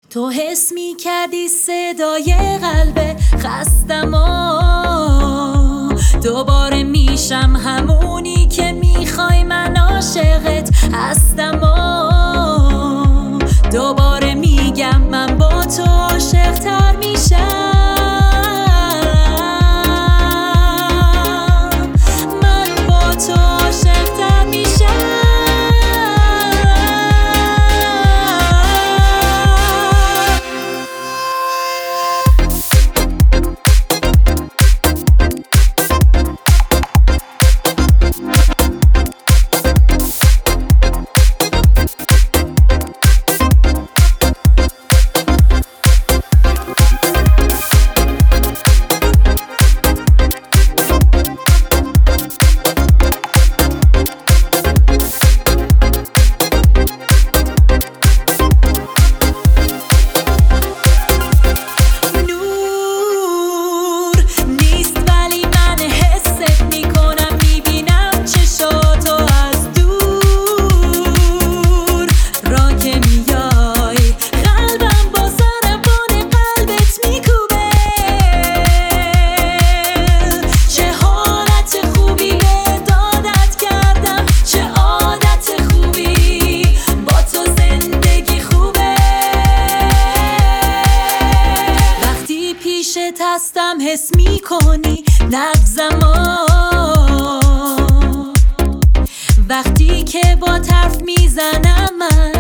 تو حس می کردی صدای قلب خستم و دوباره میشم همونی که میخوای، من عاشقت هستم و دوباره میگم من با تو عاشق تر میشم. هستم حس می کنی نغزم وقتی که با طرف میزنم من